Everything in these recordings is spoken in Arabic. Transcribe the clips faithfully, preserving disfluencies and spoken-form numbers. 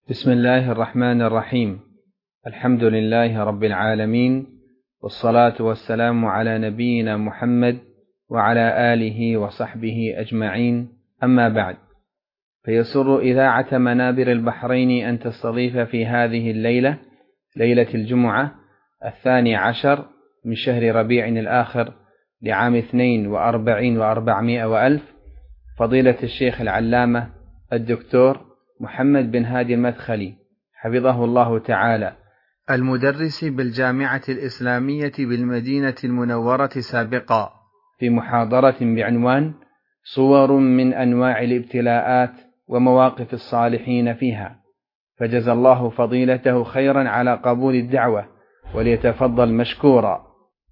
بسم الله الرحمن الرحيم. الحمد لله رب العالمين، والصلاة والسلام على نبينا محمد وعلى آله وصحبه أجمعين، أما بعد، فيسر إذاعة منابر البحرين أن تستضيف في هذه الليلة، ليلة الجمعة الثاني عشر من شهر ربيع الآخر لعام اثنين وأربعين وأربعمائة وألف، فضيلة الشيخ العلامة الدكتور محمد بن هادي المدخلي حفظه الله تعالى، المدرس بالجامعة الإسلامية بالمدينة المنورة سابقا، في محاضرة بعنوان صور من أنواع الابتلاءات ومواقف الصالحين فيها، فجزى الله فضيلته خيرا على قبول الدعوة، وليتفضل مشكورا.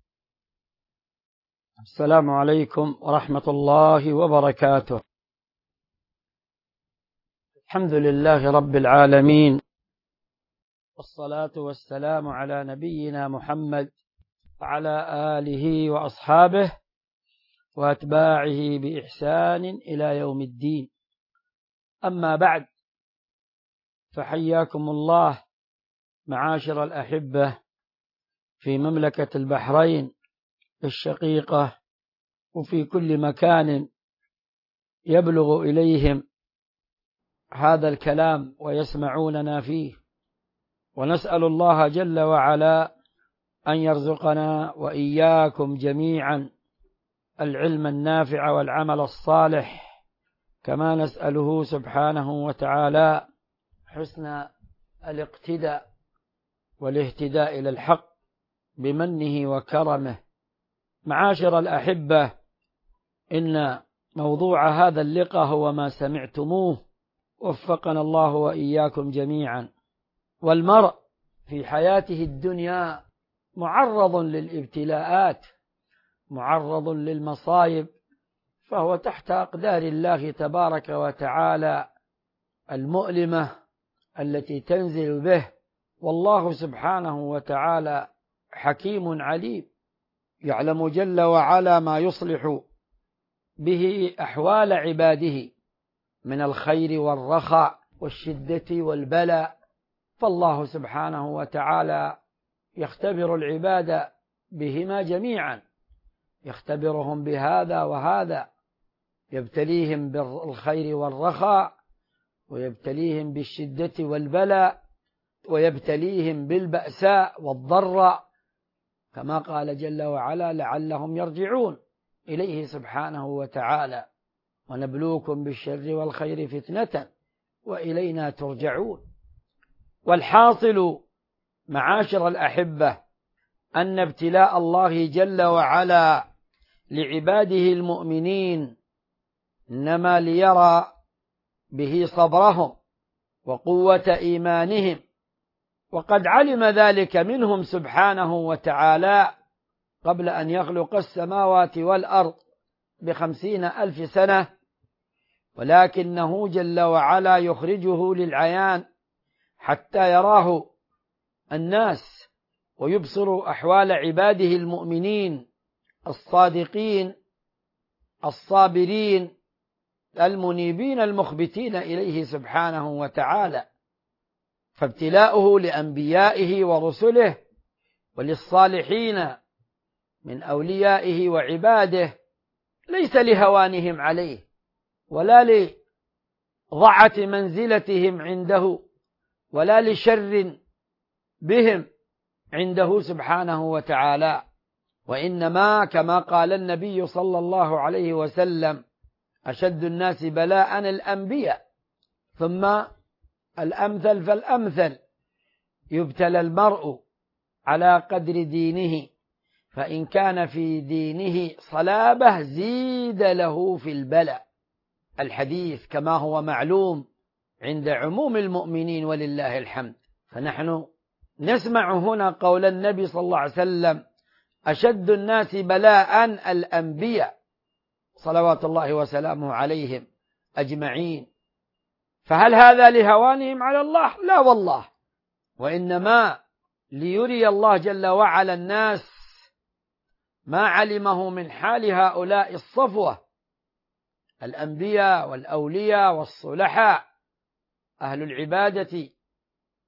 السلام عليكم ورحمة الله وبركاته. الحمد لله رب العالمين، والصلاة والسلام على نبينا محمد وعلى آله وأصحابه وأتباعه بإحسان إلى يوم الدين. أما بعد، فحياكم الله معاشر الأحبة في مملكة البحرين الشقيقة وفي كل مكان يبلغ إليهم هذا الكلام ويسمعوننا فيه، ونسأل الله جل وعلا أن يرزقنا وإياكم جميعا العلم النافع والعمل الصالح، كما نسأله سبحانه وتعالى حسن الاقتداء والاهتداء إلى الحق بمنه وكرمه. معاشر الأحبة، إن موضوع هذا اللقاء هو ما سمعتموه، وفقنا الله وإياكم جميعا. والمرء في حياته الدنيا معرض للابتلاءات، معرض للمصائب، فهو تحت أقدار الله تبارك وتعالى المؤلمة التي تنزل به، والله سبحانه وتعالى حكيم عليم، يعلم جل وعلا ما يصلح به أحوال عباده من الخير والرخاء والشدة والبلاء. فالله سبحانه وتعالى يختبر العباد بهما جميعا، يختبرهم بهذا وهذا، يبتليهم بالخير والرخاء، ويبتليهم بالشدة والبلاء، ويبتليهم بالبأساء والضراء، كما قال جل وعلا: لعلهم يرجعون إليه سبحانه وتعالى، ونبلوكم بالشر والخير فتنة وإلينا ترجعون. والحاصل معاشر الأحبة أن ابتلاء الله جل وعلا لعباده المؤمنين إنما ليرى به صبرهم وقوة إيمانهم، وقد علم ذلك منهم سبحانه وتعالى قبل أن يخلق السماوات والأرض بخمسين ألف سنة، ولكنه جل وعلا يخرجه للعيان حتى يراه الناس ويبصروا أحوال عباده المؤمنين الصادقين الصابرين المنيبين المخبتين إليه سبحانه وتعالى. فابتلاؤه لأنبيائه ورسله وللصالحين من أوليائه وعباده ليس لهوانهم عليه، ولا لضعة منزلتهم عنده، ولا لشر بهم عنده سبحانه وتعالى، وإنما كما قال النبي صلى الله عليه وسلم: أشد الناس بلاء الأنبياء، ثم الأمثل فالأمثل، يبتلى المرء على قدر دينه، فإن كان في دينه صلابة زيد له في البلاء. الحديث كما هو معلوم عند عموم المؤمنين ولله الحمد. فنحن نسمع هنا قول النبي صلى الله عليه وسلم: أشد الناس بلاء الأنبياء، صلوات الله وسلامه عليهم أجمعين. فهل هذا لهوانهم على الله؟ لا والله، وإنما ليري الله جل وعلا الناس ما علمه من حال هؤلاء الصفوة الأنبياء والأولياء والصلحاء أهل العبادة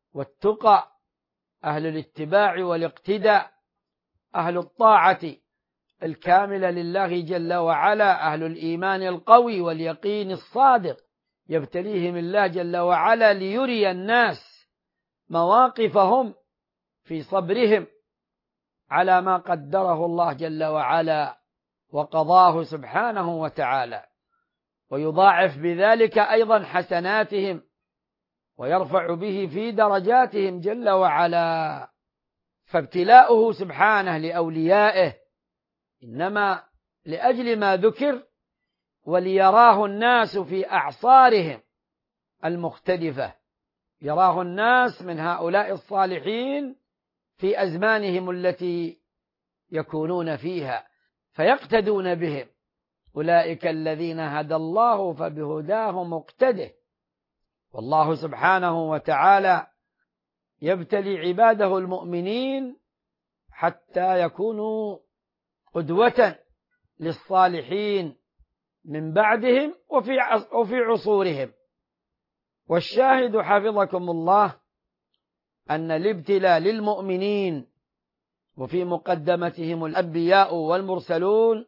والتقى، أهل الاتباع والاقتداء، أهل الطاعة الكاملة لله جل وعلا، أهل الإيمان القوي واليقين الصادق، يبتليهم الله جل وعلا ليري الناس مواقفهم في صبرهم على ما قدره الله جل وعلا وقضاه سبحانه وتعالى، ويضاعف بذلك أيضا حسناتهم ويرفع به في درجاتهم جل وعلا. فابتلاؤه سبحانه لأوليائه إنما لأجل ما ذكر، وليراه الناس في أعصارهم المختلفة، يراه الناس من هؤلاء الصالحين في أزمانهم التي يكونون فيها فيقتدون بهم. أولئك الذين هدى الله فبهداه مقتده. والله سبحانه وتعالى يبتلي عباده المؤمنين حتى يكونوا قدوة للصالحين من بعدهم وفي عصورهم. والشاهد حفظكم الله أن الابتلاء للمؤمنين وفي مقدمتهم الأنبياء والمرسلون،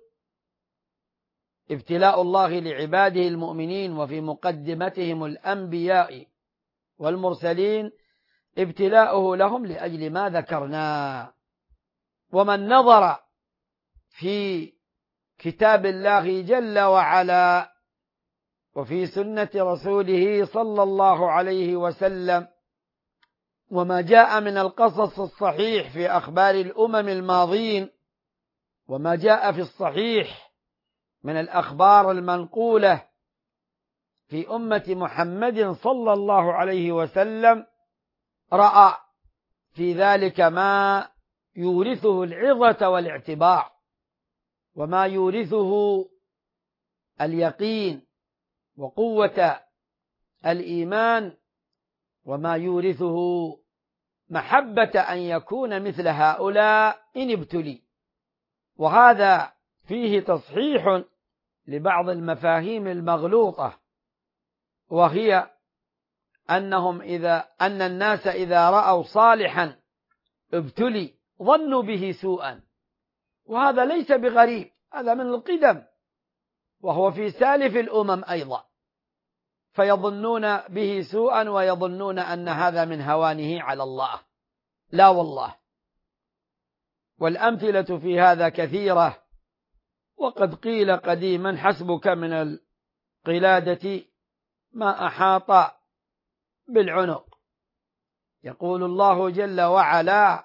ابتلاء الله لعباده المؤمنين وفي مقدمتهم الأنبياء والمرسلين ابتلاؤه لهم لأجل ما ذكرنا. ومن نظر في كتاب الله جل وعلا وفي سنة رسوله صلى الله عليه وسلم وما جاء من القصص الصحيح في أخبار الأمم الماضين، وما جاء في الصحيح من الأخبار المنقولة في أمة محمد صلى الله عليه وسلم، رأى في ذلك ما يورثه العظة والاعتبار، وما يورثه اليقين وقوة الإيمان، وما يورثه محبة أن يكون مثل هؤلاء إن ابتلي. وهذا فيه تصحيح لبعض المفاهيم المغلوطة، وهي أنهم إذا أن الناس إذا رأوا صالحا ابتلي ظنوا به سوءا، وهذا ليس بغريب، هذا من القدم وهو في سالف الأمم أيضا، فيظنون به سوءا ويظنون أن هذا من هوانه على الله. لا والله، والأمثلة في هذا كثيرة. وقد قيل قديما حسبك من القلادة ما أحاط بالعنق. يقول الله جل وعلا: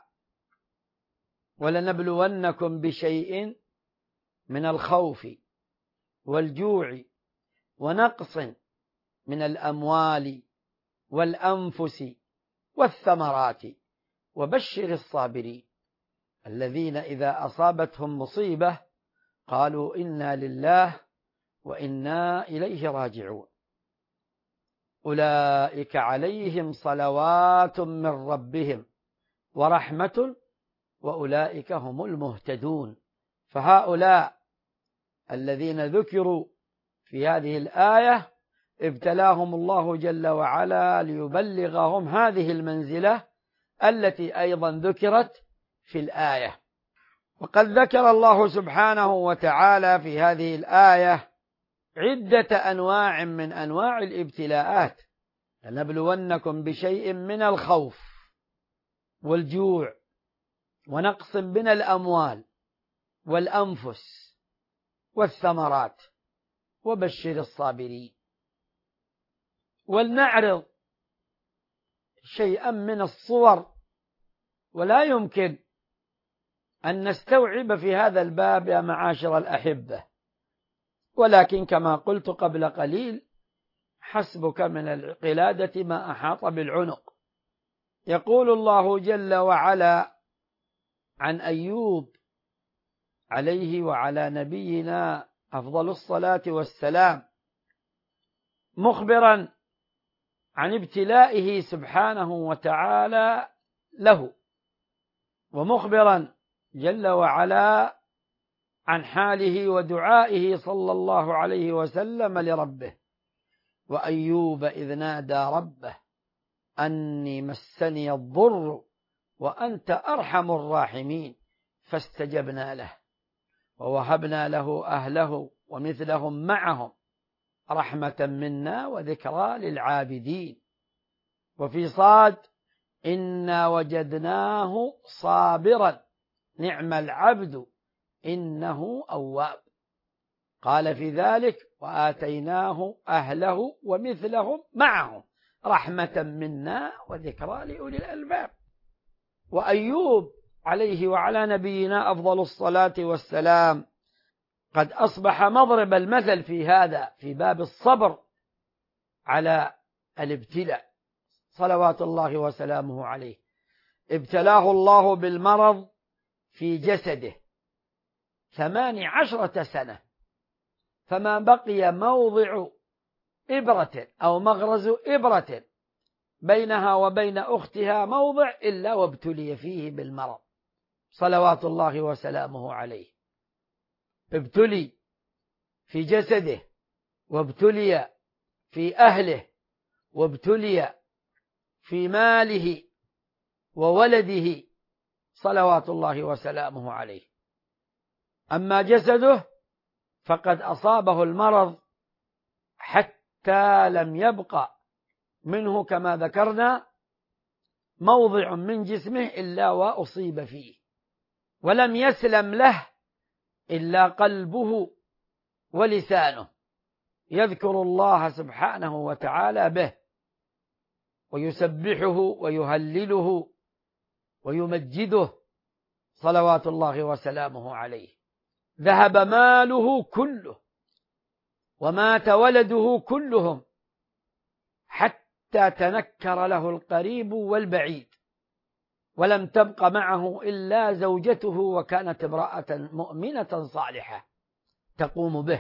ولنبلونكم بشيء من الخوف والجوع ونقص من الأموال والأنفس والثمرات وبشر الصابرين الذين إذا أصابتهم مصيبة قالوا إنا لله وإنا إليه راجعون أولئك عليهم صلوات من ربهم ورحمة وأولئك هم المهتدون. فهؤلاء الذين ذكروا في هذه الآية ابتلاهم الله جل وعلا ليبلغهم هذه المنزلة التي أيضا ذكرت في الآية. وقد ذكر الله سبحانه وتعالى في هذه الآية عدة أنواع من أنواع الابتلاءات: لنبلونكم بشيء من الخوف والجوع ونقص من الأموال والأنفس والثمرات وبشر الصابرين. ولنعرض شيئا من الصور، ولا يمكن أن نستوعب في هذا الباب يا معاشر الأحبة، ولكن كما قلت قبل قليل حسبك من القلادة ما أحاط بالعنق. يقول الله جل وعلا عن أيوب عليه وعلى نبينا أفضل الصلاة والسلام، مخبرا عن ابتلائه سبحانه وتعالى له، ومخبرا جل وعلا عن حاله ودعائه صلى الله عليه وسلم لربه: وأيوب إذ نادى ربه أني مسني الضر وأنت أرحم الراحمين فاستجبنا له ووهبنا له أهله ومثلهم معهم رحمة منا وذكرى للعابدين. وفي صاد إنا وجدناه صابرا نعم العبد إنه أواب. قال في ذلك وآتيناه أهله ومثلهم معهم رحمة منا وذكرى لأولي الألباب. وأيوب عليه وعلى نبينا أفضل الصلاة والسلام قد أصبح مضرب المثل في هذا في باب الصبر على الابتلاء صلوات الله وسلامه عليه. ابتلاه الله بالمرض في جسده ثمان عشرة سنة، فما بقي موضع إبرة أو مغرز إبرة بينها وبين أختها موضع إلا وابتلي فيه بالمرض صلوات الله وسلامه عليه. ابتلي في جسده وابتلي في أهله وابتلي في ماله وولده صلوات الله وسلامه عليه. أما جسده فقد أصابه المرض حتى لم يبقى منه كما ذكرنا موضع من جسمه إلا وأصيب فيه، ولم يسلم له إلا قلبه ولسانه يذكر الله سبحانه وتعالى به ويسبحه ويهلله ويمجده صلوات الله وسلامه عليه. ذهب ماله كله ومات ولده كلهم حتى تنكر له القريب والبعيد، ولم تبق معه إلا زوجته وكانت امرأة مؤمنة صالحة تقوم به.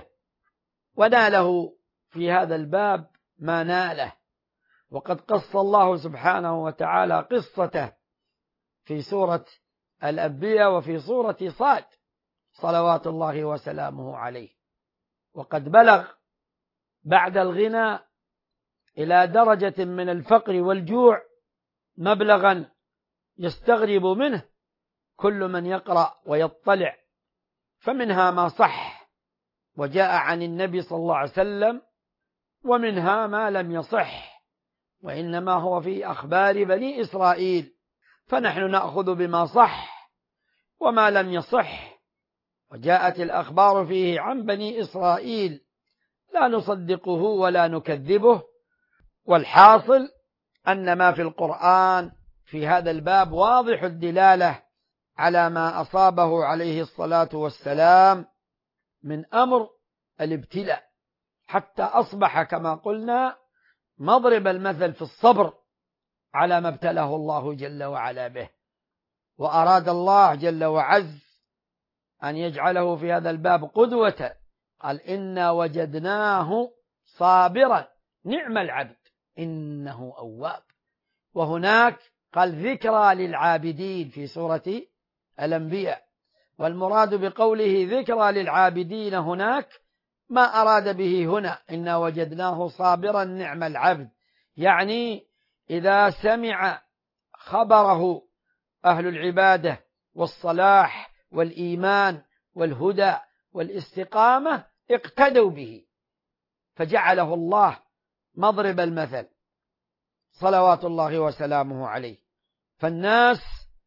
وناله في هذا الباب ما ناله، وقد قص الله سبحانه وتعالى قصته في سورة الأنبياء وفي سورة صاد صلوات الله وسلامه عليه. وقد بلغ بعد الغنى إلى درجة من الفقر والجوع مبلغا يستغرب منه كل من يقرأ ويطلع، فمنها ما صح وجاء عن النبي صلى الله عليه وسلم، ومنها ما لم يصح وإنما هو في أخبار بني إسرائيل، فنحن نأخذ بما صح وما لم يصح وجاءت الأخبار فيه عن بني إسرائيل لا نصدقه ولا نكذبه. والحاصل أن ما في القرآن في هذا الباب واضح الدلالة على ما أصابه عليه الصلاة والسلام من أمر الابتلاء، حتى أصبح كما قلنا مضرب المثل في الصبر على ما ابتلاه الله جل وعلا به. وأراد الله جل وعز أن يجعله في هذا الباب قدوة، قال إنا وجدناه صابرا نعم العبد إنه أواب. وهناك قال ذكرى للعابدين في سورة الأنبياء، والمراد بقوله ذكرى للعابدين هناك ما أراد به هنا إنا وجدناه صابرا نعم العبد، يعني إذا سمع خبره أهل العبادة والصلاح والإيمان والهدى والاستقامة اقتدوا به، فجعله الله مضرب المثل صلوات الله وسلامه عليه. فالناس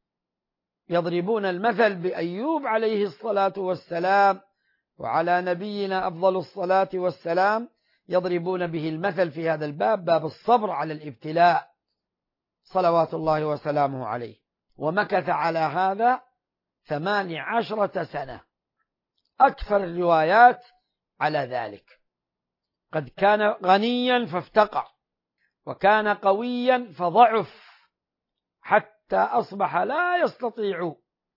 يضربون المثل بأيوب عليه الصلاة والسلام، وعلى نبينا أفضل الصلاة والسلام يضربون به المثل في هذا الباب، باب الصبر على الابتلاء صلوات الله وسلامه عليه. ومكث على هذا ثمان عشرة سنة، أكثر الروايات على ذلك. قد كان غنيا فافتقر، وكان قويا فضعف، حتى أصبح لا يستطيع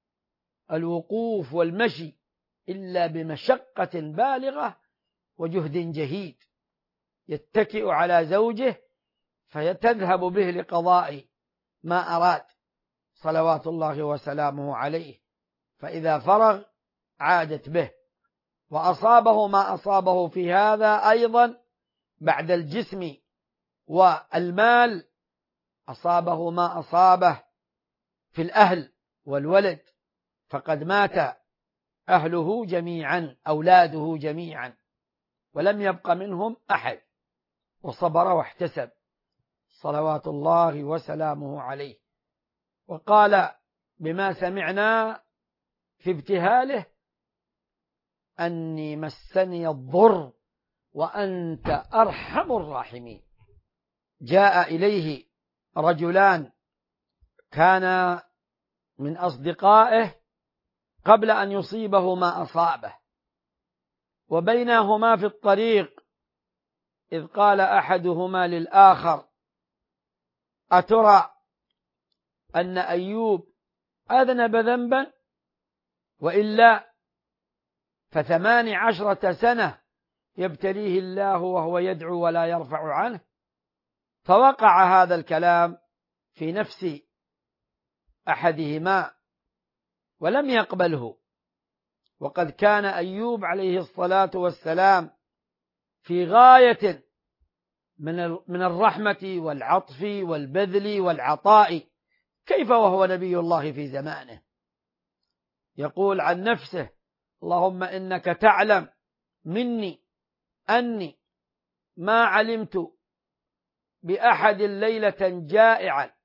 الوقوف والمشي إلا بمشقة بالغة وجهد جهيد، يتكئ على زوجه فيتذهب به لقضاء ما أراد صلوات الله وسلامه عليه، فإذا فرغ عادت به. وأصابه ما أصابه في هذا أيضا بعد الجسم والمال أصابه ما أصابه في الأهل والولد، فقد مات أهله جميعا، أولاده جميعا، ولم يبق منهم أحد، وصبر واحتسب صلوات الله وسلامه عليه. وقال بما سمعنا في ابتهاله: أني مسني الضر وأنت أرحم الراحمين. جاء إليه رجلان كان من أصدقائه قبل أن يصيبه ما أصابه، وبينهما في الطريق إذ قال أحدهما للآخر: أترى أن أيوب أذنب ذنبا؟ وإلا فثمان عشرة سنة يبتليه الله وهو يدعو ولا يرفع عنه. فوقع هذا الكلام في نفس أحدهما ولم يقبله، وقد كان أيوب عليه الصلاة والسلام في غاية من الرحمة والعطف والبذل والعطاء، كيف وهو نبي الله في زمانه؟ يقول عن نفسه: اللهم إنك تعلم مني أني ما علمت بأحد ليلة جائعا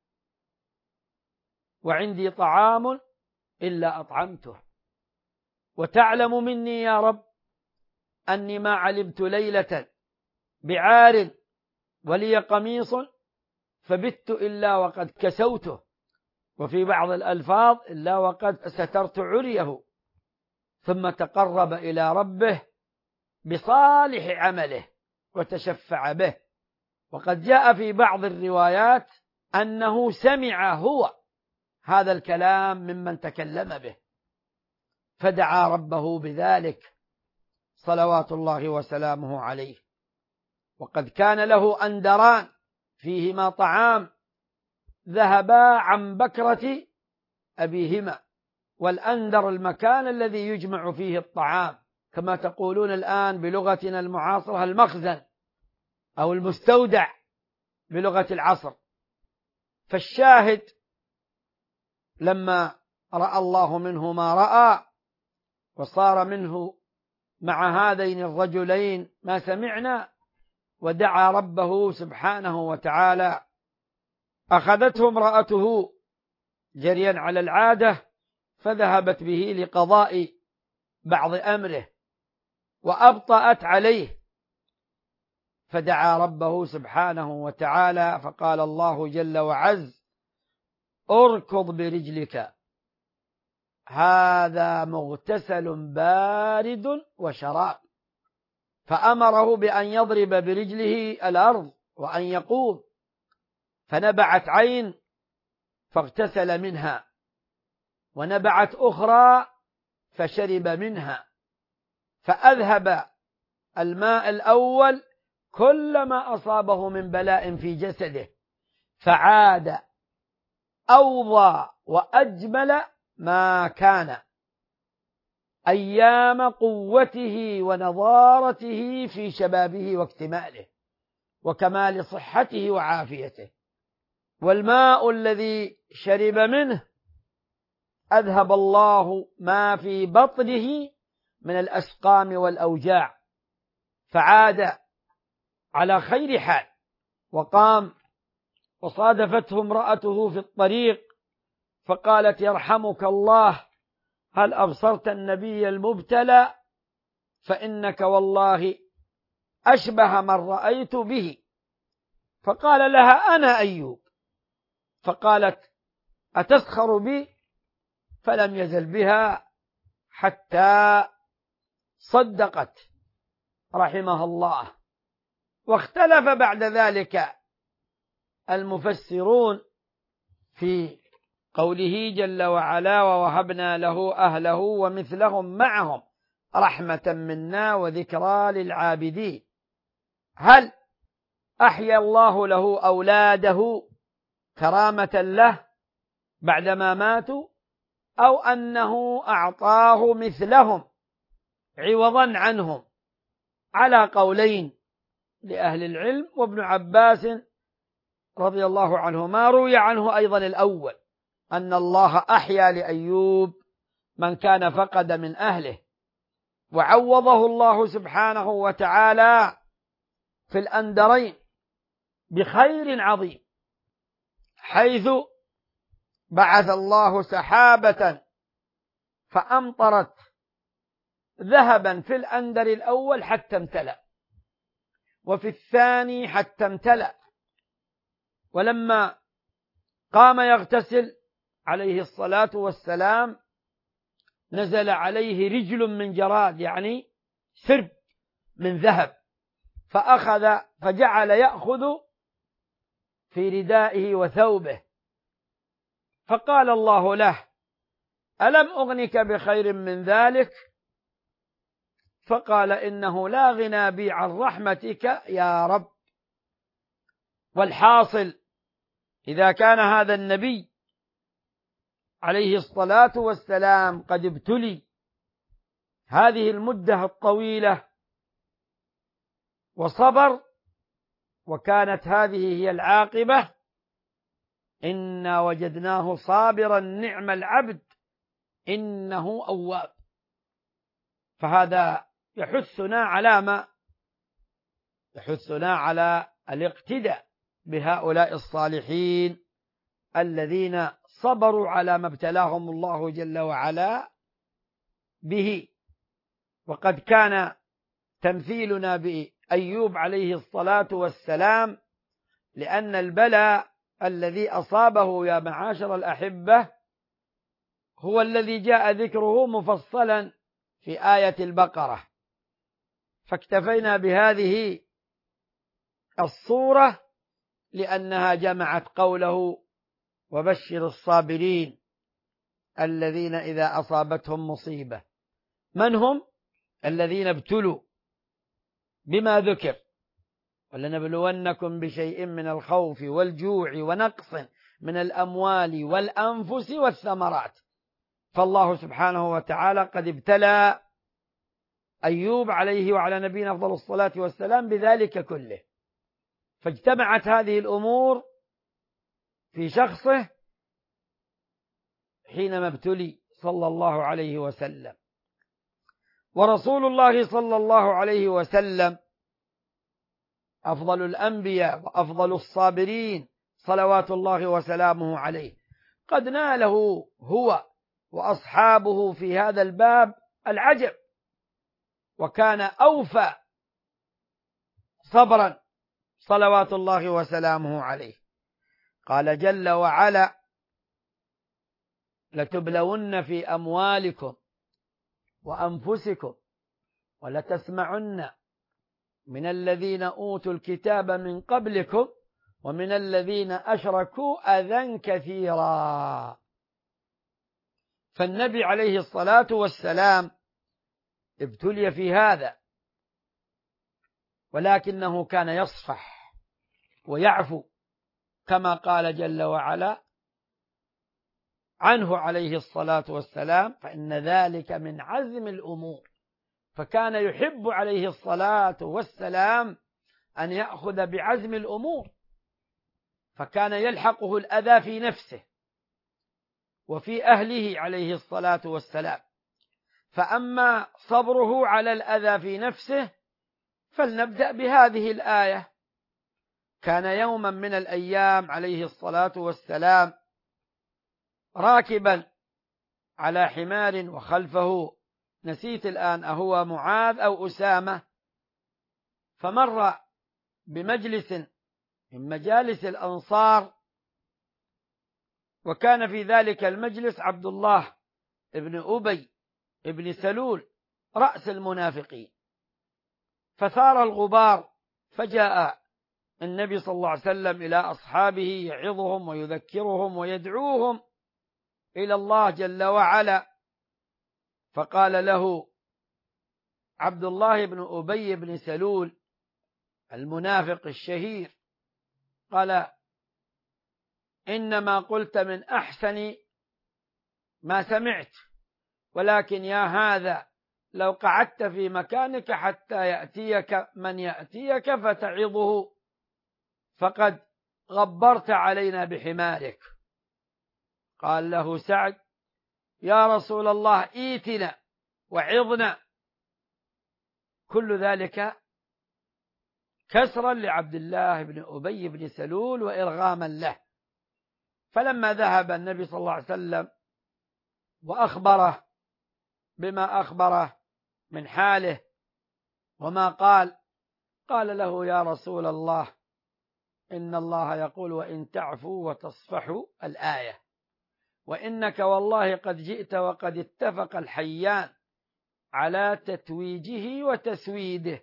وعندي طعام إلا أطعمته، وتعلم مني يا رب أني ما علمت ليلة بعار ولي قميص فبت إلا وقد كسوته، وفي بعض الألفاظ إلا وقد سترت عريه. ثم تقرب إلى ربه بصالح عمله وتشفع به. وقد جاء في بعض الروايات أنه سمع هو هذا الكلام ممن تكلم به، فدعا ربه بذلك صلوات الله وسلامه عليه. وقد كان له أندران فيهما طعام ذهبا عن بكرة أبيهما، والأندر المكان الذي يجمع فيه الطعام، كما تقولون الآن بلغتنا المعاصرة المخزن أو المستودع بلغة العصر. فالشاهد لما رأى الله منه ما رأى وصار منه مع هذين الرجلين ما سمعنا، ودعا ربه سبحانه وتعالى، أخذته امرأته جريا على العادة فذهبت به لقضاء بعض أمره وأبطأت عليه، فدعا ربه سبحانه وتعالى فقال الله جل وعز: اركض برجلك هذا مغتسل بارد وشراب. فأمره بأن يضرب برجله الأرض وأن يقوم، فنبعت عين فاغتسل منها، ونبعت أخرى فشرب منها، فأذهب الماء الأول كل ما أصابه من بلاء في جسده، فعاد أوضى وأجمل ما كان أيام قوته ونضارته في شبابه واكتماله وكمال صحته وعافيته. والماء الذي شرب منه أذهب الله ما في بطنه من الأسقام والأوجاع، فعاد على خير حال. وقام وصادفته امرأته في الطريق فقالت: يرحمك الله، هل أبصرت النبي المبتلى؟ فإنك والله أشبه من رأيت به. فقال لها: أنا أيوب. فقالت: أتسخر بي؟ فلم يزل بها حتى صدقت رحمها الله. واختلف بعد ذلك المفسرون في قوله جل وعلا: ووهبنا له أهله ومثلهم معهم رحمة منا وذكرى للعابدين. هل أحيا الله له أولاده كرامة له بعدما ماتوا، أو أنه أعطاه مثلهم عوضا عنهم؟ على قولين لأهل العلم، وابن عباس رضي الله عنه ما روي عنه أيضا الأول أن الله أحيا لأيوب من كان فقد من أهله، وعوضه الله سبحانه وتعالى في الأندرين بخير عظيم، حيث بعث الله سحابة فأمطرت ذهبا في الأندر الأول حتى امتلأ، وفي الثاني حتى امتلأ. ولما قام يغتسل عليه الصلاة والسلام نزل عليه رجل من جراد، يعني سرب من ذهب، فأخذ فجعل يأخذ في ردائه وثوبه، فقال الله له: ألم أغنك بخير من ذلك؟ فقال: إنه لا غنى بي عن رحمتك يا رب. والحاصل إذا كان هذا النبي عليه الصلاة والسلام قد ابتلي هذه المدة الطويلة وصبر، وكانت هذه هي العاقبة، إنا وجدناه صابرا نعم العبد إنه أواب. فهذا يحثنا على ما يحثنا على الاقتداء بهؤلاء الصالحين الذين صبروا على ما ابتلاهم الله جل وعلا به. وقد كان تمثيلنا بأيوب عليه الصلاة والسلام، لأن البلاء الذي أصابه يا معاشر الأحبة هو الذي جاء ذكره مفصلا في آية البقرة، فاكتفينا بهذه الصورة لأنها جمعت قوله: وبشر الصابرين الذين إذا أصابتهم مصيبة. من هم؟ الذين ابتلوا بما ذكر: ولنبلونكم بشيء من الخوف والجوع ونقص من الأموال والأنفس والثمرات. فالله سبحانه وتعالى قد ابتلى أيوب عليه وعلى نبينا أفضل الصلاة والسلام بذلك كله، فاجتمعت هذه الأمور في شخصه حينما ابتلي صلى الله عليه وسلم. ورسول الله صلى الله عليه وسلم أفضل الأنبياء وأفضل الصابرين صلوات الله وسلامه عليه، قد ناله هو وأصحابه في هذا الباب العجب، وكان أوفى صبرا صلوات الله وسلامه عليه. قال جل وعلا: لتبلون في أموالكم وأنفسكم ولتسمعن من الذين أوتوا الكتاب من قبلكم ومن الذين أشركوا أذى كثيرا. فالنبي عليه الصلاة والسلام ابتلي في هذا، ولكنه كان يصفح ويعفو كما قال جل وعلا عنه عليه الصلاة والسلام: فإن ذلك من عزم الأمور. فكان يحب عليه الصلاة والسلام أن يأخذ بعزم الأمور، فكان يلحقه الأذى في نفسه وفي أهله عليه الصلاة والسلام. فأما صبره على الأذى في نفسه فلنبدأ بهذه الآية: كان يوما من الأيام عليه الصلاة والسلام راكبا على حمار وخلفه، نسيت الآن أهو معاذ أو أسامة، فمر بمجلس من مجالس الأنصار، وكان في ذلك المجلس عبد الله ابن أبي ابن سلول رأس المنافقين، فثار الغبار، فجاء النبي صلى الله عليه وسلم إلى أصحابه يعظهم ويذكرهم ويدعوهم إلى الله جل وعلا، فقال له عبد الله بن أبي بن سلول المنافق الشهير، قال: إنما قلت من أحسن ما سمعت، ولكن يا هذا لو قعدت في مكانك حتى يأتيك من يأتيك فتعظه، فقد غبرت علينا بحمارك. قال له سعد: يا رسول الله إيتنا وعظنا. كل ذلك كسرا لعبد الله بن أبي بن سلول وإرغاما له. فلما ذهب النبي صلى الله عليه وسلم وأخبره بما أخبره من حاله وما قال، قال له: يا رسول الله، إن الله يقول: وإن تعفوا وتصفحوا، الآية، وإنك والله قد جئت وقد اتفق الحيان على تتويجه وتسويده.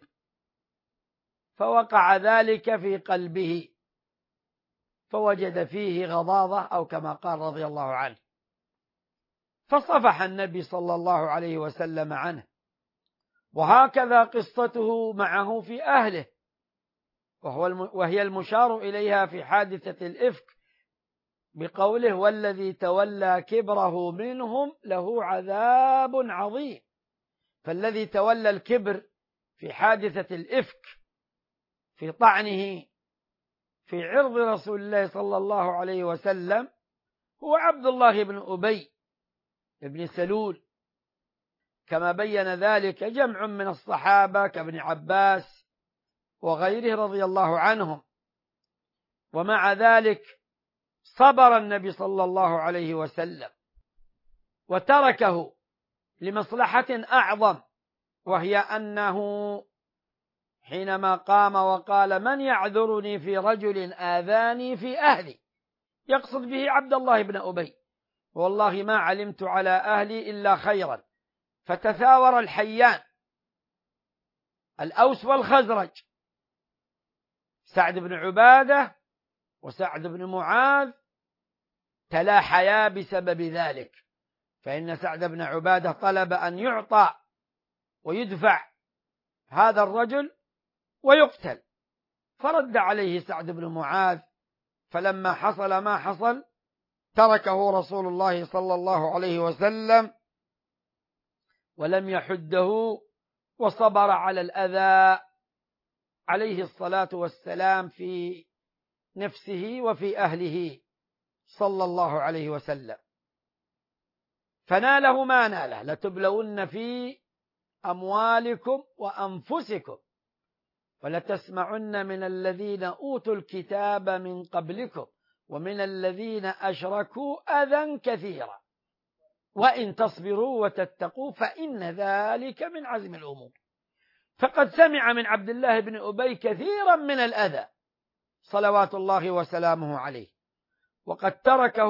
فوقع ذلك في قلبه فوجد فيه غضاضة، أو كما قال رضي الله عنه، فصفح النبي صلى الله عليه وسلم عنه. وهكذا قصته معه في أهله، وهو وهي المشار إليها في حادثة الإفك بقوله: والذي تولى كبره منهم له عذاب عظيم. فالذي تولى الكبر في حادثة الإفك في طعنه في عرض رسول الله صلى الله عليه وسلم هو عبد الله بن أبي بن سلول، كما بين ذلك جمع من الصحابة كابن عباس وغيره رضي الله عنهم. ومع ذلك صبر النبي صلى الله عليه وسلم وتركه لمصلحة أعظم، وهي أنه حينما قام وقال: من يعذرني في رجل آذاني في أهلي، يقصد به عبد الله بن أبي، والله ما علمت على أهلي إلا خيرا. فتثاور الحيان الأوس والخزرج، سعد بن عبادة وسعد بن معاذ، تلاحيا بسبب ذلك. فإن سعد بن عبادة طلب أن يعطى ويدفع هذا الرجل ويقتل، فرد عليه سعد بن معاذ. فلما حصل ما حصل تركه رسول الله صلى الله عليه وسلم ولم يحده، وصبر على الأذى عليه الصلاة والسلام في نفسه وفي أهله صلى الله عليه وسلم. فناله ما ناله: لتبلون في أموالكم وأنفسكم ولتسمعن من الذين أوتوا الكتاب من قبلكم ومن الذين أشركوا أذى كثيرا وإن تصبروا وتتقوا فإن ذلك من عزم الأمور. فقد سمع من عبد الله بن أبي كثيرا من الأذى صلوات الله وسلامه عليه، وقد تركه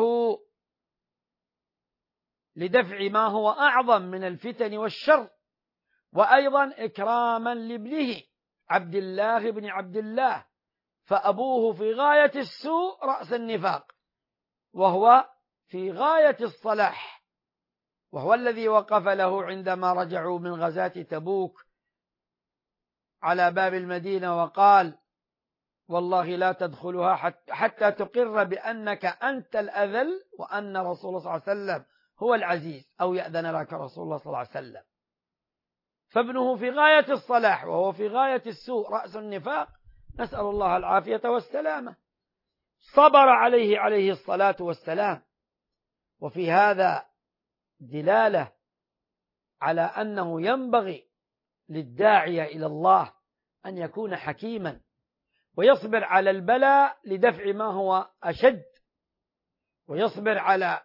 لدفع ما هو أعظم من الفتن والشر، وأيضا إكراما لابنه عبد الله بن عبد الله، فأبوه في غاية السوء رأس النفاق، وهو في غاية الصلاح، وهو الذي وقف له عندما رجعوا من غزاة تبوك على باب المدينة وقال: والله لا تدخلها حتى تقر بأنك أنت الأذل وأن رسول الله صلى الله عليه وسلم هو العزيز، أو يأذن لك رسول الله صلى الله عليه وسلم. فابنه في غاية الصلاح وهو في غاية السوء رأس النفاق، نسأل الله العافية والسلامة، صبر عليه عليه الصلاة والسلام. وفي هذا دلالة على أنه ينبغي للداعية إلى الله أن يكون حكيما ويصبر على البلاء لدفع ما هو أشد، ويصبر على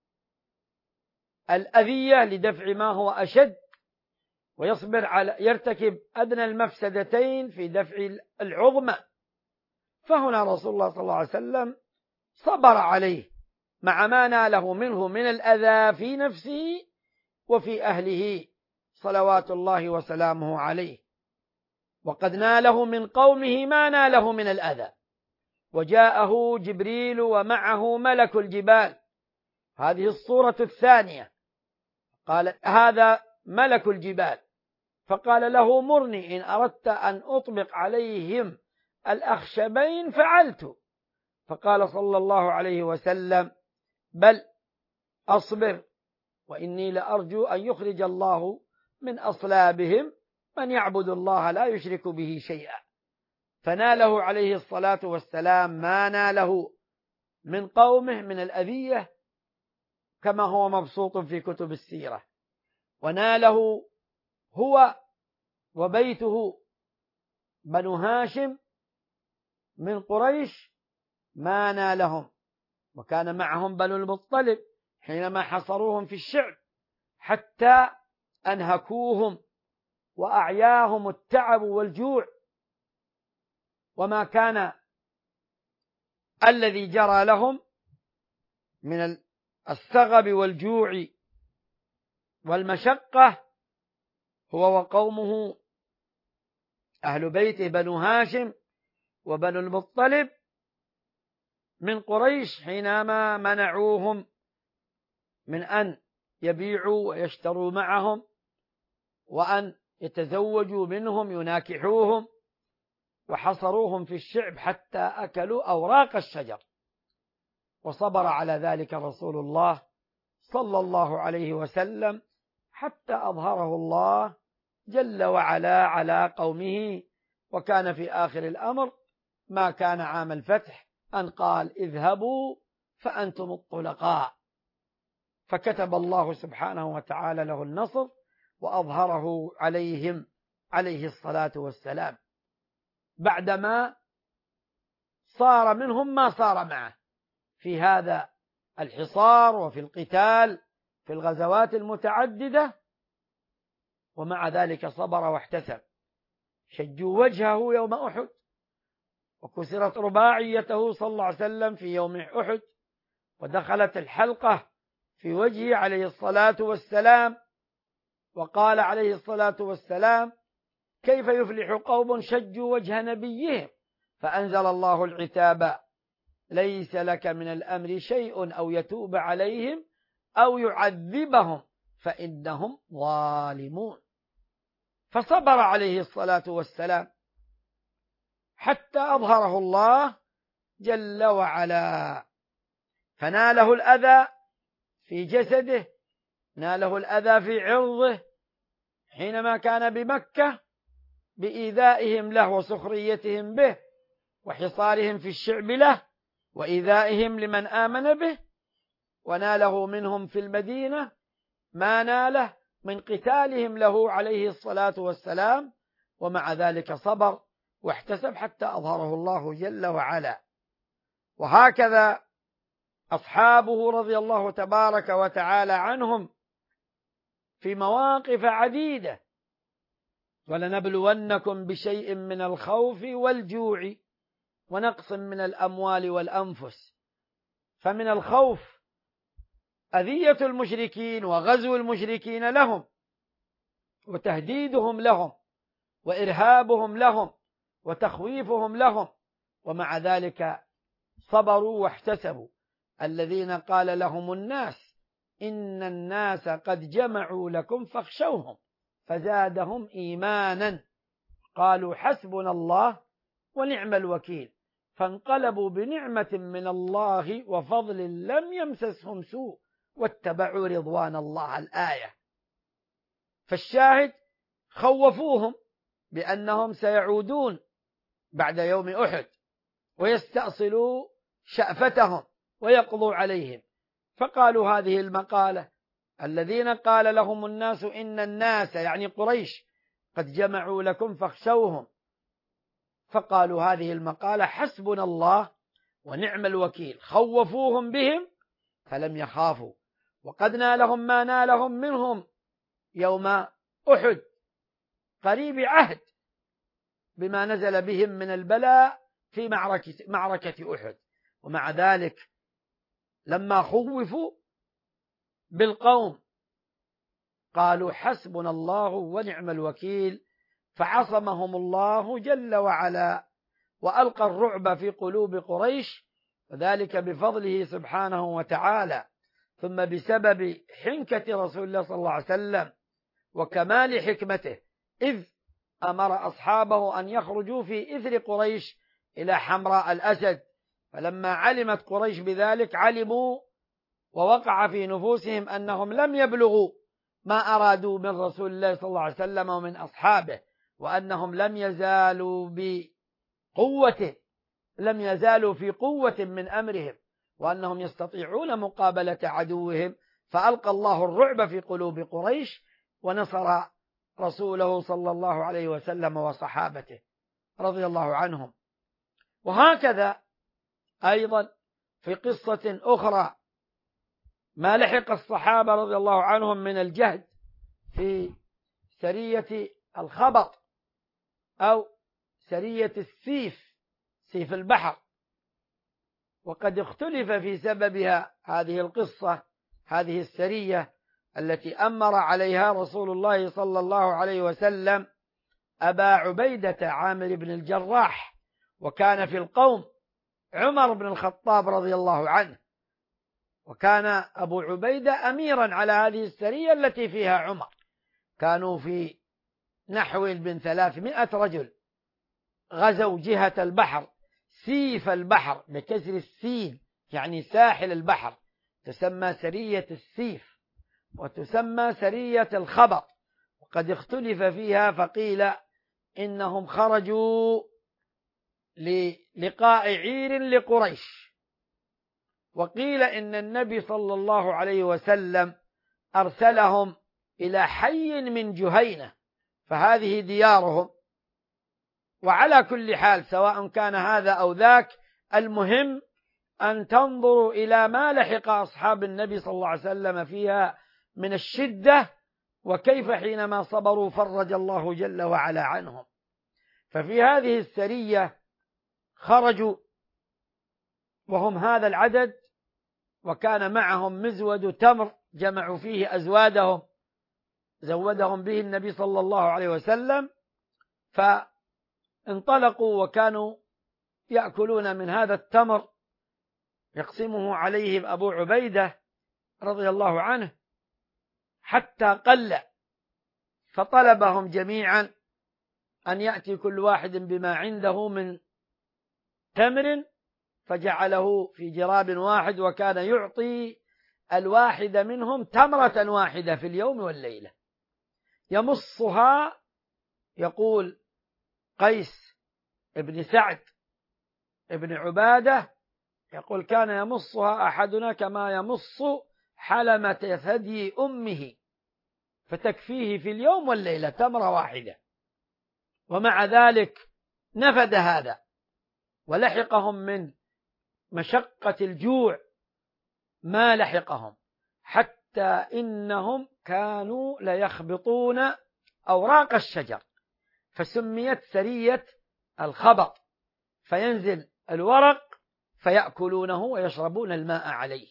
الأذية لدفع ما هو أشد، ويصبر على يرتكب أدنى المفسدتين في دفع العظمى. فهنا رسول الله صلى الله عليه وسلم صبر عليه مع ما ناله منه من الأذى في نفسه وفي أهله صلوات الله وسلامه عليه، وقد ناله من قومه ما ناله من الأذى. وجاءه جبريل ومعه ملك الجبال، هذه الصورة الثانية، قال: هذا ملك الجبال، فقال له: مرني إن أردت أن أطبق عليهم الأخشبين فعلت. فقال صلى الله عليه وسلم: بل أصبر، وإني لأرجو أن يخرج الله من أصلابهم من يعبد الله لا يشرك به شيئا. فناله عليه الصلاة والسلام ما ناله من قومه من الأذية كما هو مبسوط في كتب السيرة، وناله هو وبيته بنو هاشم من قريش ما نالهم، وكان معهم بنو المطلب حينما حصروهم في الشعب حتى أنهكوهم وأعياهم التعب والجوع، وما كان الذي جرى لهم من الثغب والجوع والمشقة هو وقومه أهل بيته بنو هاشم وبنو المطلب من قريش حينما منعوهم من أن يبيعوا ويشتروا معهم وأن يتزوجوا منهم يناكحوهم، وحصروهم في الشعب حتى أكلوا أوراق الشجر، وصبر على ذلك رسول الله صلى الله عليه وسلم حتى أظهره الله جل وعلا على قومه. وكان في آخر الأمر ما كان عام الفتح أن قال اذهبوا فأنتم الطلقاء، فكتب الله سبحانه وتعالى له النصر وأظهره عليهم عليه الصلاة والسلام، بعدما صار منهم ما صار معه في هذا الحصار وفي القتال في الغزوات المتعددة، ومع ذلك صبر واحتسب. شجوا وجهه يوم أحد، وكسرت رباعيته صلى الله عليه وسلم في يوم أحد، ودخلت الحلقة في وجهه عليه الصلاة والسلام، وقال عليه الصلاة والسلام كيف يفلح قوم شجوا وجه نبيهم، فأنزل الله العتاب ليس لك من الأمر شيء أو يتوب عليهم أو يعذبهم فإنهم ظالمون. فصبر عليه الصلاة والسلام حتى أظهره الله جل وعلا، فناله الأذى في جسده، ناله الأذى في عرضه حينما كان بمكة بإيذائهم له وسخريتهم به وحصارهم في الشعب له وإيذائهم لمن آمن به، وناله منهم في المدينة ما ناله من قتالهم له عليه الصلاة والسلام، ومع ذلك صبر واحتسب حتى أظهره الله جل وعلا. وهكذا أصحابه رضي الله تبارك وتعالى عنهم في مواقف عديدة. ولنبلونكم بشيء من الخوف والجوع ونقص من الأموال والأنفس. فمن الخوف أذية المشركين وغزو المشركين لهم وتهديدهم لهم وإرهابهم لهم وتخويفهم لهم، ومع ذلك صبروا واحتسبوا. الذين قال لهم الناس إن الناس قد جمعوا لكم فاخشوهم فزادهم إيمانا قالوا حسبنا الله ونعم الوكيل، فانقلبوا بنعمة من الله وفضل لم يمسسهم سوء واتبعوا رضوان الله. الآية. فالشاهد خوفوهم بأنهم سيعودون بعد يوم أحد ويستأصلوا شأفتهم ويقضوا عليهم، فقالوا هذه المقالة الذين قال لهم الناس إن الناس يعني قريش قد جمعوا لكم فاخشوهم، فقالوا هذه المقالة حسبنا الله ونعم الوكيل، خوفوهم بهم فلم يخافوا، وقد نالهم ما نالهم منهم يوم أحد قريب عهد بما نزل بهم من البلاء في معركة, معركة أحد. ومع ذلك لما خوفوا بالقوم قالوا حسبنا الله ونعم الوكيل، فعصمهم الله جل وعلا وألقى الرعب في قلوب قريش، وذلك بفضله سبحانه وتعالى، ثم بسبب حنكة رسول الله صلى الله عليه وسلم وكمال حكمته، إذ أمر أصحابه أن يخرجوا في إثر قريش إلى حمراء الأسد، فلما علمت قريش بذلك علموا ووقع في نفوسهم أنهم لم يبلغوا ما أرادوا من رسول الله صلى الله عليه وسلم ومن أصحابه، وأنهم لم يزالوا قوة، لم يزالوا في قوة من أمرهم، وأنهم يستطيعون مقابلة عدوهم، فألقى الله الرعب في قلوب قريش ونصر رسوله صلى الله عليه وسلم وصحابته رضي الله عنهم. وهكذا أيضا في قصة أخرى ما لحق الصحابة رضي الله عنهم من الجهد في سرية الخبط أو سرية السيف، سيف البحر، وقد اختلف في سببها هذه القصة، هذه السرية التي أمر عليها رسول الله صلى الله عليه وسلم أبا عبيدة عامر بن الجراح، وكان في القوم عمر بن الخطاب رضي الله عنه، وكان أبو عبيدة أميرا على هذه السرية التي فيها عمر. كانوا في نحو من ثلاثمائة رجل غزوا جهة البحر، سيف البحر بكسر السين، يعني ساحل البحر، تسمى سرية السيف وتسمى سرية الخبط. وقد اختلف فيها، فقيل إنهم خرجوا للقاء عير لقريش، وقيل إن النبي صلى الله عليه وسلم أرسلهم إلى حي من جهينة، فهذه ديارهم. وعلى كل حال سواء كان هذا أو ذاك، المهم أن تنظروا إلى ما لحق أصحاب النبي صلى الله عليه وسلم فيها من الشدة، وكيف حينما صبروا فرج الله جل وعلا عنهم. ففي هذه السرية خرجوا وهم هذا العدد، وكان معهم مزود تمر جمعوا فيه أزوادهم زودهم به النبي صلى الله عليه وسلم، فانطلقوا وكانوا يأكلون من هذا التمر يقسمه عليهم أبو عبيدة رضي الله عنه حتى قل، فطلبهم جميعا أن يأتي كل واحد بما عنده من تمر، فجعله في جراب واحد، وكان يعطي الواحد منهم تمرة واحدة في اليوم والليلة يمصها. يقول قيس ابن سعد ابن عبادة يقول كان يمصها أحدنا كما يمص حلمة ثدي أمه، فتكفيه في اليوم والليلة تمرة واحدة. ومع ذلك نفد هذا، ولحقهم من مشقة الجوع ما لحقهم، حتى إنهم كانوا ليخبطون أوراق الشجر، فسميت سرية الخبط، فينزل الورق فيأكلونه ويشربون الماء عليه،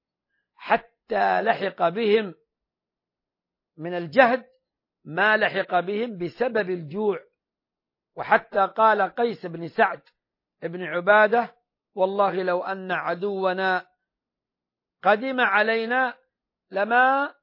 حتى لحق بهم من الجهد ما لحق بهم بسبب الجوع. وحتى قال قيس بن سعد ابن عبادة والله لو أن عدونا قدم علينا لما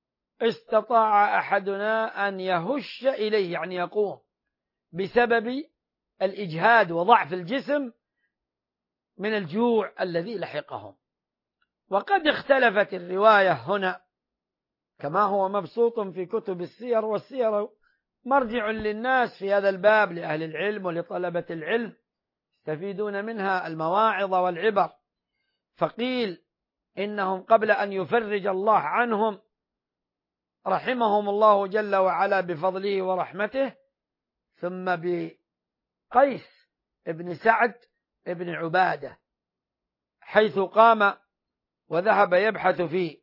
استطاع أحدنا أن يهش إليه، يعني يقوم، بسبب الإجهاد وضعف الجسم من الجوع الذي لحقهم. وقد اختلفت الرواية هنا كما هو مبسوط في كتب السير، والسير مرجع للناس في هذا الباب لأهل العلم ولطلبة العلم يستفيدون منها المواعظ والعبر. فقيل إنهم قبل أن يفرج الله عنهم رحمهم الله جل وعلا بفضله ورحمته، ثم بقيس ابن سعد ابن عبادة، حيث قام وذهب يبحث في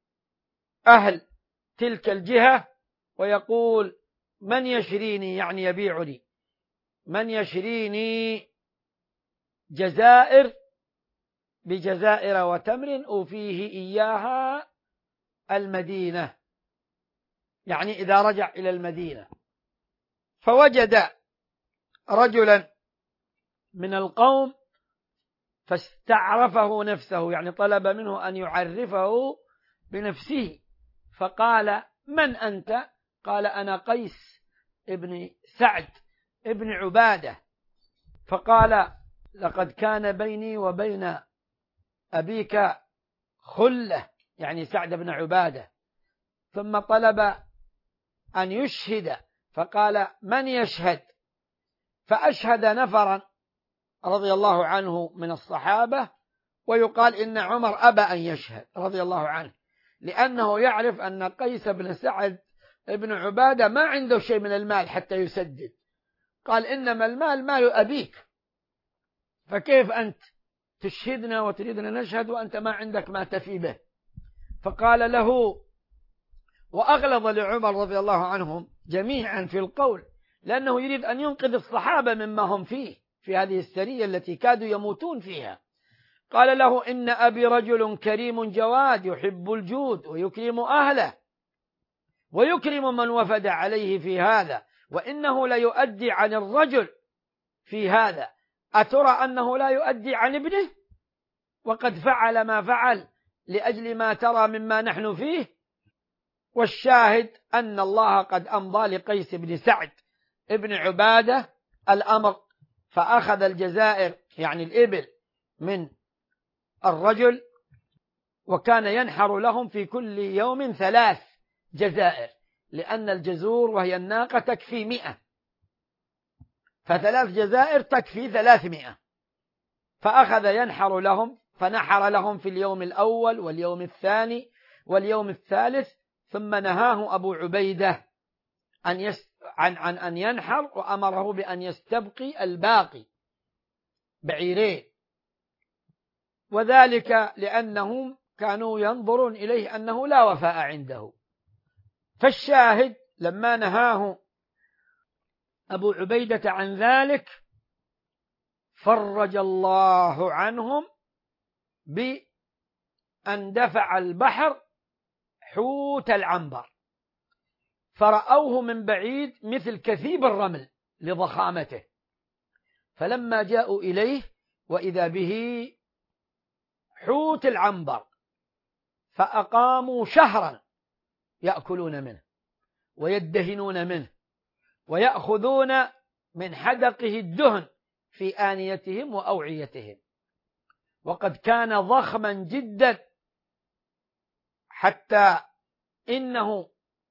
أهل تلك الجهة ويقول من يشريني، يعني يبيعني، من يشريني جزائر بجزائر وتمر أوفيه إياها المدينة، يعني إذا رجع إلى المدينة. فوجد رجلا من القوم فاستعرفه نفسه، يعني طلب منه أن يعرفه بنفسه، فقال من أنت؟ قال أنا قيس ابن سعد ابن عبادة. فقال لقد كان بيني وبين أبيك خلة، يعني سعد بن عبادة. ثم طلب أن يشهد، فقال من يشهد؟ فأشهد نفرا رضي الله عنه من الصحابة، ويقال إن عمر أبى أن يشهد رضي الله عنه، لأنه يعرف أن قيس بن سعد ابن عبادة ما عنده شيء من المال حتى يسدد. قال إنما المال مال أبيك، فكيف أنت تشهدنا وتريدنا نشهد وأنت ما عندك ما تفي به؟ فقال له، وأغلظ لعمر رضي الله عنهم جميعا في القول، لأنه يريد أن ينقذ الصحابة مما هم فيه في هذه السرية التي كادوا يموتون فيها. قال له إن أبي رجل كريم جواد يحب الجود ويكرم أهله ويكرم من وفد عليه في هذا، وإنه لا يؤدي عن الرجل في هذا، أترى أنه لا يؤدي عن ابنه وقد فعل ما فعل لأجل ما ترى مما نحن فيه؟ والشاهد أن الله قد أمضى لقيس بن سعد ابن عبادة الأمر، فأخذ الجزائر يعني الإبل من الرجل، وكان ينحر لهم في كل يوم ثلاث جزائر، لأن الجزور وهي الناقة تكفي مئة، فثلاث جزائر تكفي ثلاثمائة، فأخذ ينحر لهم، فنحر لهم في اليوم الأول واليوم الثاني واليوم الثالث، ثم نهاه أبو عبيدة عن, يس... عن... عن أن ينحر، وأمره بأن يستبقي الباقي بعيرين، وذلك لأنهم كانوا ينظرون إليه أنه لا وفاء عنده. فالشاهد لما نهاه أبو عبيدة عن ذلك فرج الله عنهم بأن دفع البحر حوت العنبر، فرأوه من بعيد مثل كثيب الرمل لضخامته، فلما جاءوا إليه وإذا به حوت العنبر، فأقاموا شهرا يأكلون منه ويدهنون منه ويأخذون من حدقه الدهن في آنيتهم وأوعيتهم، وقد كان ضخما جدا حتى إنه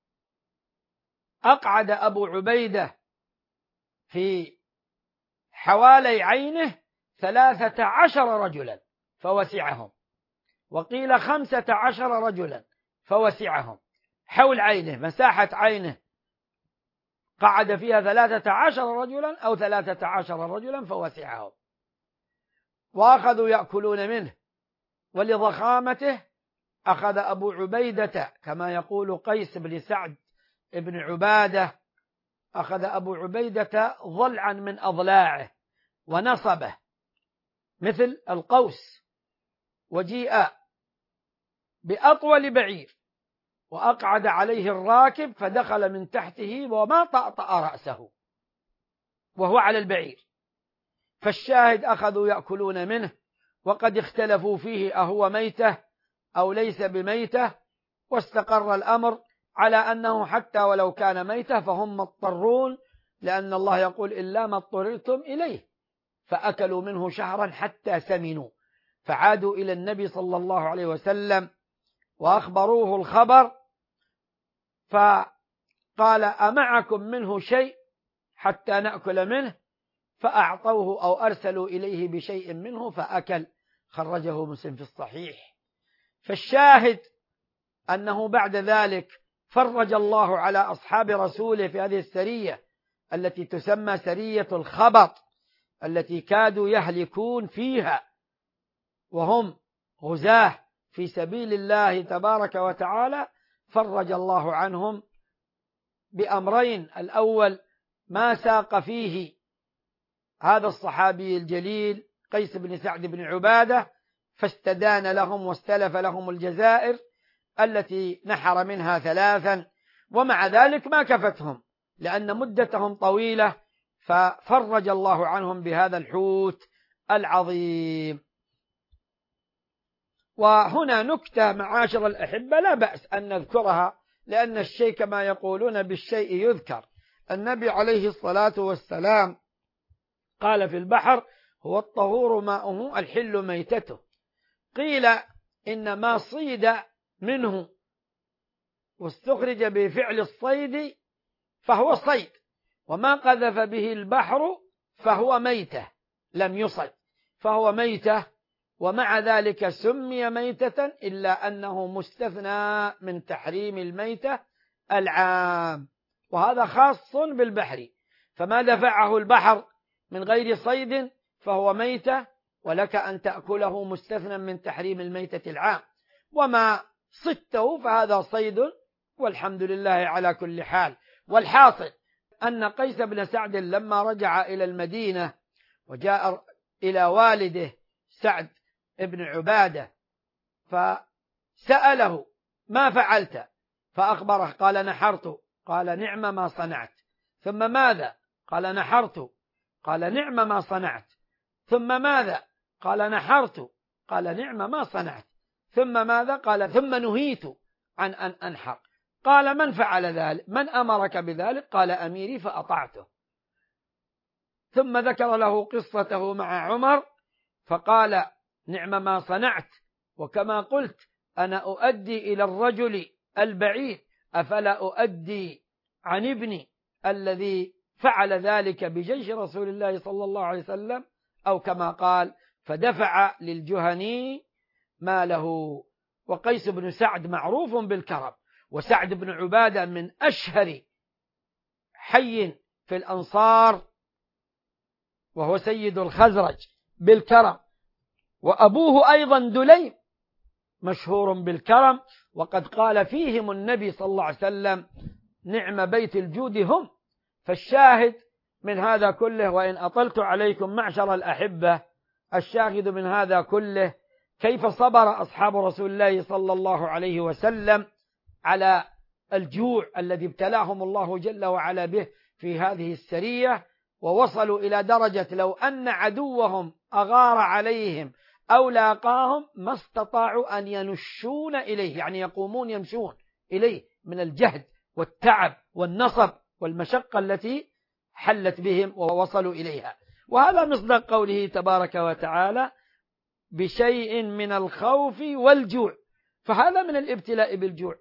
أقعد أبو عبيدة في حوالي عينه ثلاثة عشر رجلا فوسعهم، وقيل خمسة عشر رجلا فوسعهم، حول عينه مساحة عينه قعد فيها ثلاثة عشر رجلا أو ثلاثة عشر رجلا فوسعهم، وأخذوا يأكلون منه، ولضخامته أخذ أبو عبيدة كما يقول قيس بن سعد ابن عبادة، أخذ أبو عبيدة ضلعا من أضلاعه ونصبه مثل القوس، وجيء بأطول بعير وأقعد عليه الراكب فدخل من تحته وما طأطأ رأسه وهو على البعير. فالشاهد أخذوا يأكلون منه، وقد اختلفوا فيه أهو ميتة أو ليس بميتة، واستقر الأمر على أنه حتى ولو كان ميتة فهم مضطرون، لأن الله يقول إلا ما اضطررتم إليه، فأكلوا منه شهرا حتى سمنوا، فعادوا إلى النبي صلى الله عليه وسلم وأخبروه الخبر، فقال أمعكم منه شيء حتى نأكل منه؟ فأعطوه أو أرسلوا إليه بشيء منه فأكل، خرجه مسلم في الصحيح. فالشاهد أنه بعد ذلك فرج الله على أصحاب رسوله في هذه السرية التي تسمى سرية الخبط، التي كادوا يهلكون فيها وهم غزاة في سبيل الله تبارك وتعالى، فرج الله عنهم بأمرين: الأول ما ساق فيه هذا الصحابي الجليل قيس بن سعد بن عبادة، فاستدان لهم واستلف لهم الجزائر التي نحر منها ثلاثا، ومع ذلك ما كفتهم لأن مدتهم طويلة، ففرج الله عنهم بهذا الحوت العظيم. وهنا نكتة معاشر الأحبة لا بأس أن نذكرها، لأن الشيء كما يقولون بالشيء يذكر. النبي عليه الصلاة والسلام قال في البحر: هو الطهور ماؤه الحل ميتته. قيل إن ما صيد منه واستخرج بفعل الصيد فهو صيد، وما قذف به البحر فهو ميتة، لم يصد فهو ميتة، ومع ذلك سمي ميتة إلا أنه مستثنى من تحريم الميتة العام، وهذا خاص بالبحر، فما دفعه البحر من غير صيد فهو ميتة ولك أن تأكله مستثنى من تحريم الميتة العام، وما صدته فهذا صيد والحمد لله على كل حال. والحاصل أن قيس بن سعد لما رجع إلى المدينة وجاء إلى والده سعد بن عبادة فسأله ما فعلت؟ فأخبره قال نحرت. قال نعم ما صنعت. ثم ماذا؟ قال نحرت. قال نعم ما صنعت. ثم ماذا؟ قال نحرت. قال نعم ما صنعت. ثم ماذا؟ قال ثم نهيت عن أن أنحر. قال من فعل ذلك؟ من أمرك بذلك؟ قال أميري فأطعته. ثم ذكر له قصته مع عمر فقال نعم ما صنعت، وكما قلت أنا أؤدي إلى الرجل البعيد أفلا أؤدي عن ابني الذي فعل ذلك بجيش رسول الله صلى الله عليه وسلم، أو كما قال فدفع للجهني ماله. وقيس بن سعد معروف بالكرم، وسعد بن عبادة من أشهر حي في الأنصار وهو سيد الخزرج بالكرم، وأبوه أيضا دليم مشهور بالكرم، وقد قال فيهم النبي صلى الله عليه وسلم نعم بيت الجود هم. فالشاهد من هذا كله، وإن أطلت عليكم معشر الأحبة، الشاهد من هذا كله كيف صبر أصحاب رسول الله صلى الله عليه وسلم على الجوع الذي ابتلاهم الله جل وعلا به في هذه السرية، ووصلوا إلى درجة لو أن عدوهم أغار عليهم أو لاقاهم ما استطاعوا أن ينشون إليه، يعني يقومون يمشون إليه من الجهد والتعب والنصب والمشقة التي حلت بهم ووصلوا إليها. وهذا مصداق قوله تبارك وتعالى بشيء من الخوف والجوع، فهذا من الابتلاء بالجوع.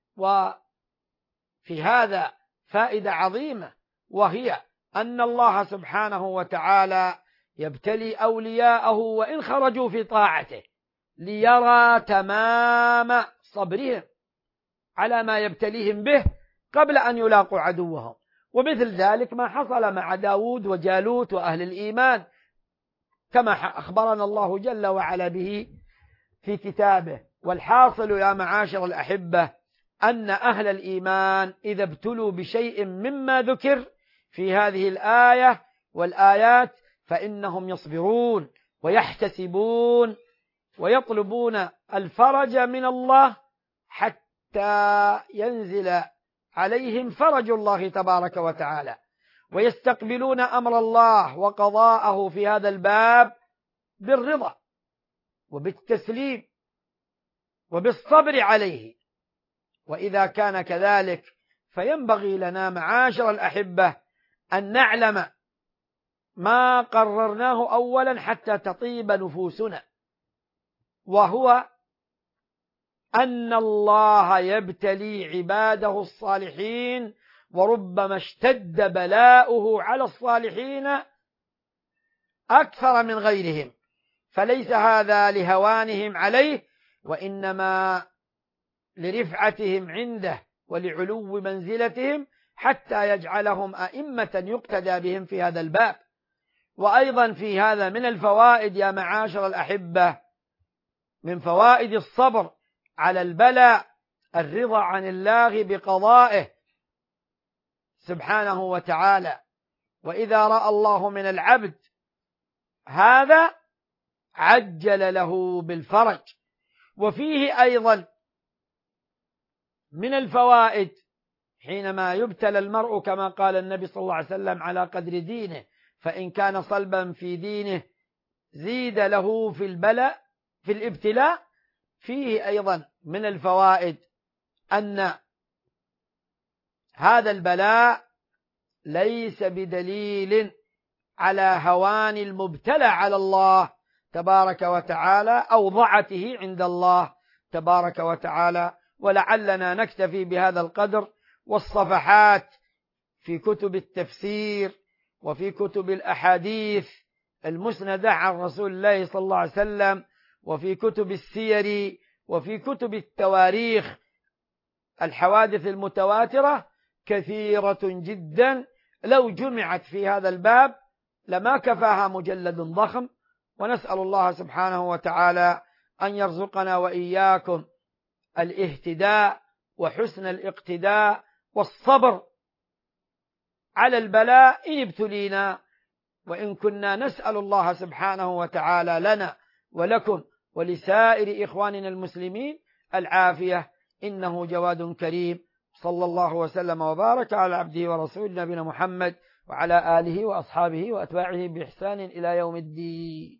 وفي هذا فائدة عظيمة، وهي أن الله سبحانه وتعالى يبتلي أولياءه وإن خرجوا في طاعته ليرى تمام صبرهم على ما يبتليهم به قبل أن يلاقوا عدوهم. ومثل ذلك ما حصل مع داود وجالوت وأهل الإيمان كما أخبرنا الله جل وعلا به في كتابه. والحاصل يا معاشر الأحبة أن أهل الإيمان إذا ابتلوا بشيء مما ذكر في هذه الآية والآيات فإنهم يصبرون ويحتسبون ويطلبون الفرج من الله حتى ينزل عليهم فرج الله تبارك وتعالى، ويستقبلون أمر الله وقضاءه في هذا الباب بالرضا وبالتسليم وبالصبر عليه. وإذا كان كذلك فينبغي لنا معاشر الأحبة أن نعلم ما قررناه أولا حتى تطيب نفوسنا، وهو أن الله يبتلي عباده الصالحين، وربما اشتد بلاؤه على الصالحين أكثر من غيرهم، فليس هذا لهوانهم عليه، وإنما لرفعتهم عنده ولعلو منزلتهم حتى يجعلهم أئمة يقتدى بهم في هذا الباب. وأيضا في هذا من الفوائد يا معاشر الأحبة، من فوائد الصبر على البلاء الرضا عن الله بقضائه سبحانه وتعالى. وإذا رأى الله من العبد هذا عجل له بالفرج. وفيه أيضا من الفوائد حينما يبتلى المرء كما قال النبي صلى الله عليه وسلم على قدر دينه، فإن كان صلبا في دينه زيد له في البلاء في الابتلاء. فيه أيضا من الفوائد أن هذا البلاء ليس بدليل على هوان المبتلى على الله تبارك وتعالى أو ضعته عند الله تبارك وتعالى. ولعلنا نكتفي بهذا القدر، والصفحات في كتب التفسير وفي كتب الأحاديث المسندة عن رسول الله صلى الله عليه وسلم، وفي كتب السير، وفي كتب التواريخ، الحوادث المتواترة كثيرة جدا، لو جمعت في هذا الباب لما كفاها مجلد ضخم. ونسأل الله سبحانه وتعالى أن يرزقنا وإياكم الاهتداء وحسن الاقتداء والصبر على البلاء إن ابتلينا، وإن كنا نسأل الله سبحانه وتعالى لنا ولكم ولسائر إخواننا المسلمين العافية، إنه جواد كريم. صلى الله وسلم وبارك على عبده ورسوله نبينا محمد وعلى آله وأصحابه وأتباعه بإحسان إلى يوم الدين.